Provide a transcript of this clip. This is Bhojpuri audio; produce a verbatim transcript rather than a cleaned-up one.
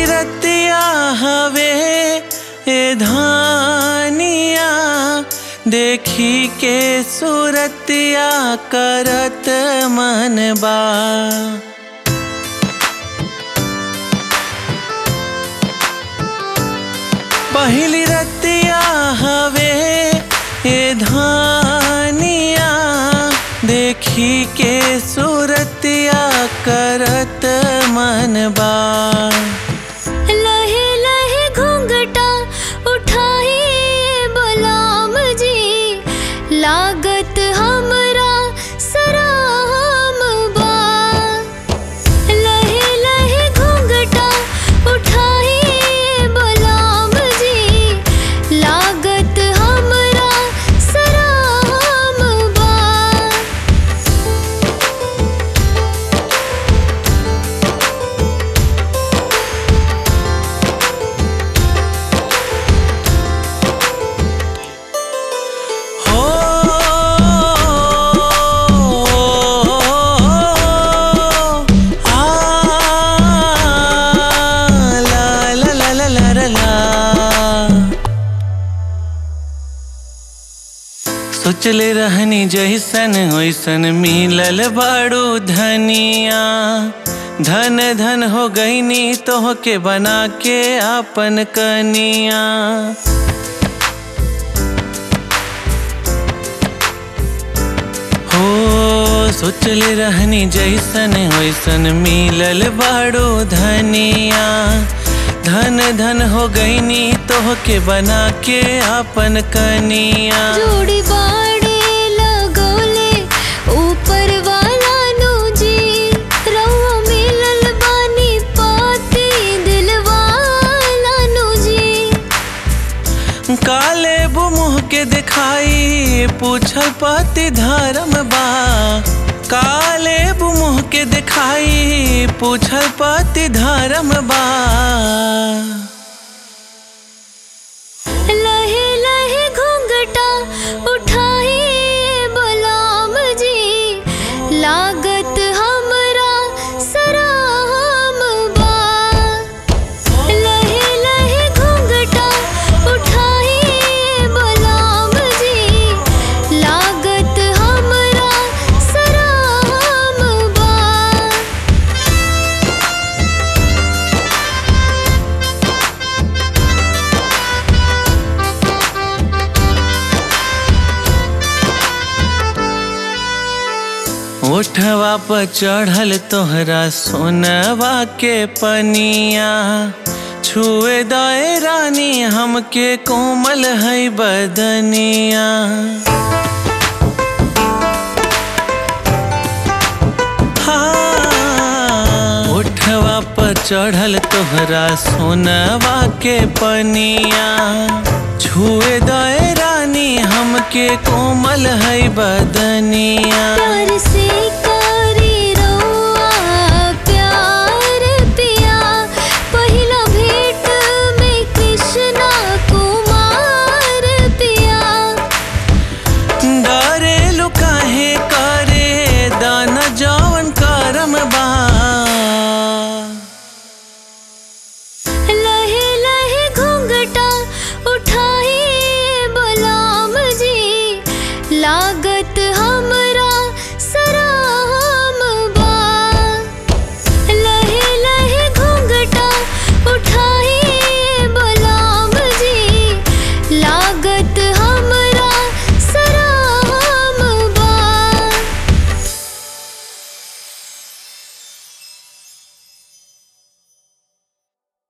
रतिया हवे ए धानिया, देखी के सूरतिया करत मन बा। पहली रतिया हवे ए धानिया, देखी के सूरतिया करत मन बा। लहे लहे घूंघटा उठाई बलाम जी, लागत हमरा सराम बा। लहे लहे घूंघटा उठाई बलाम जी, लागत हमरा सराम बा। सोचले रहनी जैसन वैसन मिलल बाड़ू धनिया, धन धन हो गईनी तोह के बना के आपन कनिया। हो सोचले रहनी जैसन वैसन मिलल बाड़ू धनिया, धन धन हो गईनी तोह के बना के आपन कनिया। जोड़ी बाड़े लगोले ऊपर वाला नु जी, रउआ मिलल बानी पाती दिलवाला नु जी। काले मुँह के दिखाई पूछल पति धर्म बा, काले मुँह के दिखाई पूछल पति धर्म बा। लहे लहे घूंघटा उठाई बलाम जी, लागत हमरा सराम बा। लहे लहे घूंघटा उठाई बलाम जी, लागत हमरा सराम बा। ओठवा पर चढ़ल तोहरा सोनवा के पनिया, छुए दाए रानी हमके कोमल है बदनिया। हाँ, ओठवा पर चढ़ल तोहरा सोनवा के पनिया, छुए दाए रानी हमके कोमल है बदनिया। प्यार से करी रउआ प्यार पिया, पहिला भेंट में कृष्णा कुमार पिया। डरे लुकाहे करे दाना जवन करम बा। लहे लहे घूंघटा उठाई बलाम जी, लागत हम